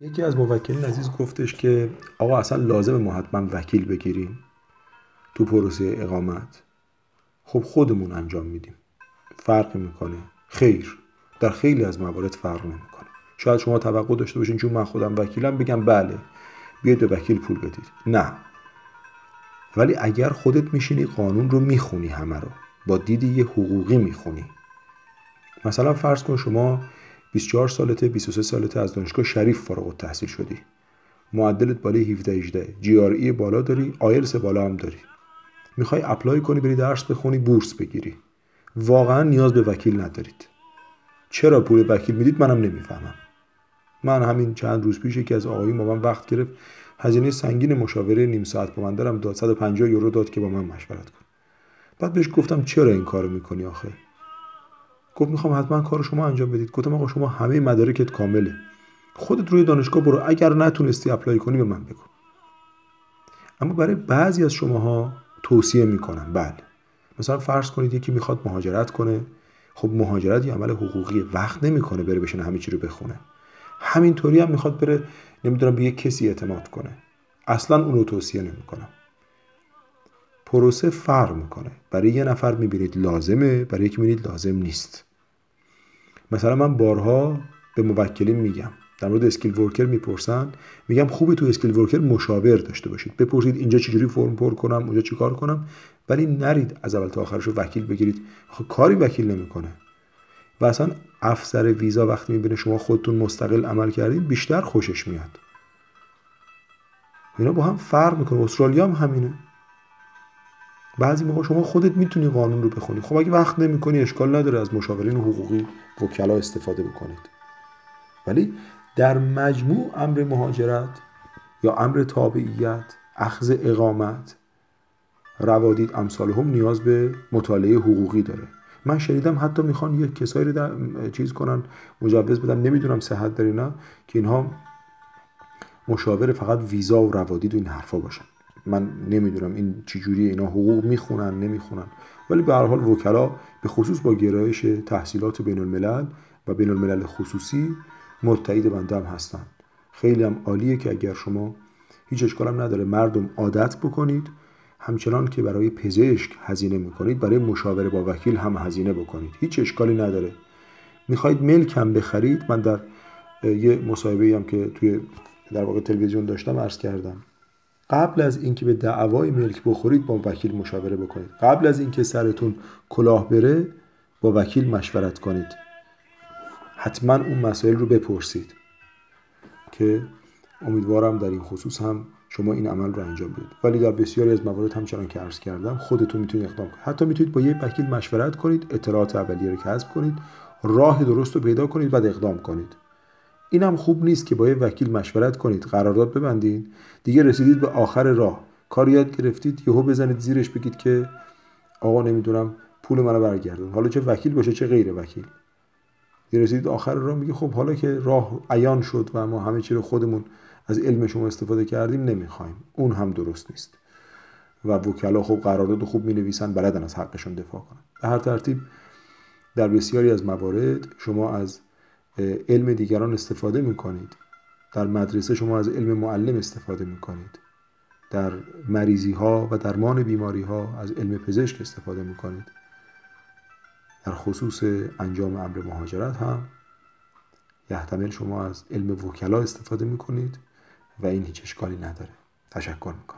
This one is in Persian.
یکی از موکلین عزیز گفتش که آقا اصلا لازمه ما حتما وکیل بگیریم تو پروسه اقامت. خب خودمون انجام میدیم، فرق میکنه؟ خیر، در خیلی از موارد فرق نمیکنه. شاید شما توقع داشته باشین چون من خودم وکیلم بگم بله بیاید به وکیل پول بدید. نه، ولی اگر خودت میشینی قانون رو میخونی، همه رو با دید یه حقوقی میخونی. مثلا فرض کن شما 24 سالته، 23 سالته، از دانشگاه شریف فارغ التحصیل شدی، معدلت بالای 17 18، جی آر ای بالا داری، آیلتس بالا هم داری، میخوای اپلای کنی بری درس بخونی، بورس بگیری، واقعا نیاز به وکیل ندارید. چرا پول وکیل میدید منم نمیفهمم. من همین چند روز پیش یکی از آقایون با من وقت گرفت، هزینه سنگین مشاوره نیم ساعت با من دارم داد، 150 یورو داد که با من مشورت کن. بعد بهش گفتم چرا این کارو میکنی آخه؟ گفت میخوام حتما کار شما انجام بدید. گفتم آقا شما همه مدارکت کامله، خودت روی دانشگاه برو، اگر نتونستی اپلای کنی به من بگو. اما برای بعضی از شماها توصیه میکنم. بله، مثلا فرض کنید یکی میخواد مهاجرت کنه. خب مهاجرت یه عمل حقوقی، وقت نمیکنه بره بشینه همه چی رو بخونه. همینطوری هم میخواد بره نمیدونم به یک کسی اعتماد کنه. اصلا اون رو توصیه نمیکنم. پروسه فرق میکنه. برای یه نفر میبینید لازمه، برای یکی میبینید لازم نیست. مثلا من بارها به موکلین میگم در مورد اسکیل ورکر میپرسن، میگم خوبه تو اسکیل ورکر مشاور داشته باشید، بپرسید اینجا چجوری فرم پر کنم، اونجا چیکار کنم، ولی نرید از اول تا آخرش رو وکیل بگیرید. خب کاری وکیل نمیکنه. و اصلا افسر ویزا وقتی میبینه شما خودتون مستقل عمل کردین بیشتر خوشش میاد. اینا با هم فرق میکنه. استرالیا هم همینه. بعضی موقع شما خودت میتونی قانون رو بخونی، خب اگه وقت نمیکنی اشکال نداره از مشاورین حقوقی، وکلا استفاده بکنید. ولی در مجموع امر مهاجرت یا امر تابعیت، اخذ اقامت، روادید امثال هم نیاز به مطالعه حقوقی داره. من شنیدم حتی میخوان یک کسایی رو چیز کنن، مجوز بدن، نمیدونم صحت داره نه، که اینها مشاور فقط ویزا و روادید و این حرفا باشن. من نمیدونم این چجوریه، اینا حقوق میخونن نمیخونن، ولی به هر حال وکلا به خصوص با گرایش تحصیلات بین الملل و بین الملل خصوصی متحد بنده هم هستن. خیلی هم عالیه که اگر شما، هیچ اشکال هم نداره مردم عادت بکنید، همچنان که برای پزشک هزینه میکنید برای مشاوره با وکیل هم هزینه بکنید، هیچ اشکالی نداره. میخواید ملک هم بخرید، من در یه مصاحبه‌ای هم که توی در واقع تلویزیون داشتم عرض کردم، قبل از اینکه به دعوای ملک بخورید با وکیل مشاوره بکنید. قبل از اینکه سرتون کلاه بره با وکیل مشورت کنید. حتما اون مسائل رو بپرسید که امیدوارم در این خصوص هم شما این عمل رو انجام بدید. ولی در بسیاری از موارد همچنان که عرض کردم خودتون میتونید اقدام کنید. حتی میتونید با یه وکیل مشورت کنید، اطلاعات اولیه رو کسب کنید، راه درست رو پیدا کنید بعد اقدام کنید. این هم خوب نیست که با یه وکیل مشورت کنید، قرارداد ببندید، دیگه رسیدید به آخر راه، کار یاد گرفتید، یهو بزنید زیرش بگید که آقا نمیدونم پول منو برگردون. حالا چه وکیل باشه چه غیر وکیل، دیگه رسیدید آخر راه میگه خب حالا که راه عیان شد و ما همه چی رو خودمون از علم شما استفاده کردیم نمیخوایم. اون هم درست نیست. و وکلا خب قرارداد خوب مینویسن، بلدن از حقشون دفاع کنن. به هر ترتیب در بسیاری از موارد شما از علم دیگران استفاده میکنید. در مدرسه شما از علم معلم استفاده میکنید. در مریضی ها و درمان بیماری ها از علم پزشک استفاده میکنید. در خصوص انجام امر مهاجرت هم یحتمل شما از علم وکلا استفاده میکنید و این هیچ اشکالی نداره. تشکر میکنم.